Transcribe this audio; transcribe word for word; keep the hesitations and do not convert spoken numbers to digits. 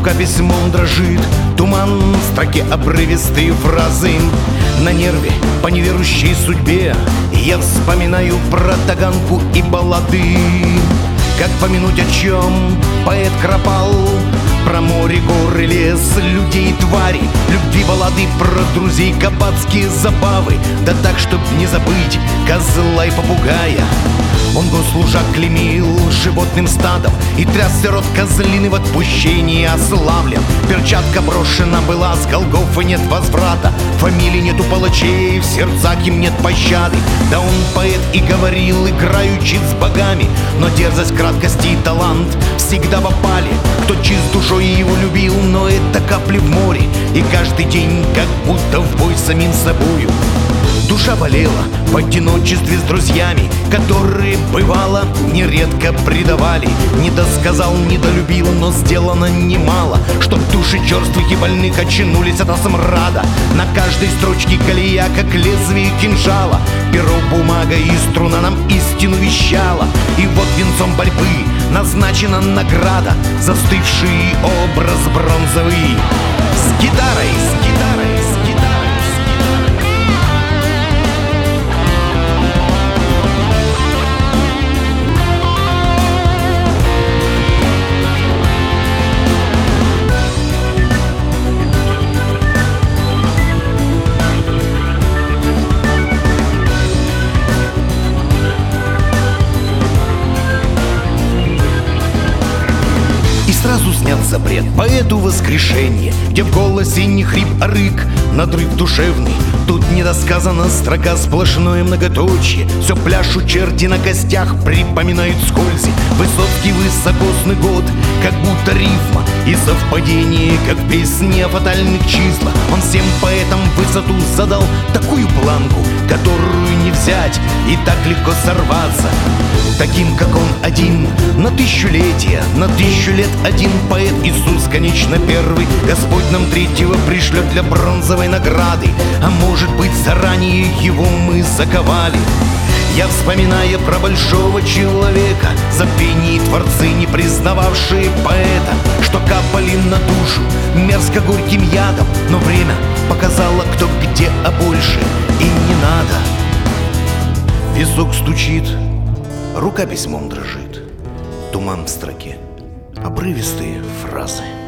рука письмом дрожит, туман в строке, обрывистые фразы. На нерве по неверующей судьбе я вспоминаю про таганку и баллады. Как помянуть, о чем поэт кропал? Про море, горы, лес, людей, твари, любви, баллады, про друзей, кабацкие забавы. Да так, чтоб не забыть козла и попугая. Он госслужак клеймил животным стадом и тряс сирот козлины в отпущении ославлен. Перчатка брошена была, с Голгофы нет возврата, фамилий нету палачей, в сердцах им нет пощады. Да он поэт и говорил, играючи с богами, но дерзость, краткость и талант всегда в опале. Кто чист душой его любил, но это капли в море, и каждый день как будто в бой с самим собою. Душа болела в одиночестве с друзьями, которые, бывало, нередко предавали. Не досказал, недолюбил, но сделано немало, чтоб души черствых и больных очнулись от смрада. На каждой строчке колея, как лезвие кинжала, перо, бумага и струна нам истину вещала. И вот венцом борьбы назначена награда, застывший образ бронзовый. С гитарой, с гитарой, с гитарой. Сразу снят запрет поэту воскрешение, где в голосе не хрип, а рык, надрыв душевный. Тут недосказана строка, сплошное многоточие. Все пляшут черти на костях, припоминают скользи. Высоцкий высокосный год, как будто рифма и совпадение, как в песне о фатальных числах. Он всем поэтам высоту задал, такую планку, которую не взять и так легко сорваться. Таким, как он один, на тысячелетия, на тысячу лет один поэт Иисус, конечно, первый. Господь нам третьего пришлет для бронзовой награды, а может быть, заранее его мы заковали. Я, вспоминая про большого человека, забвение творцы, не признававшие поэта, что капали на душу мерзко горьким ядом. Но время показало, кто где, а больше и не надо. Песок стучит, рука письмом дрожит, туман в строке, обрывистые фразы.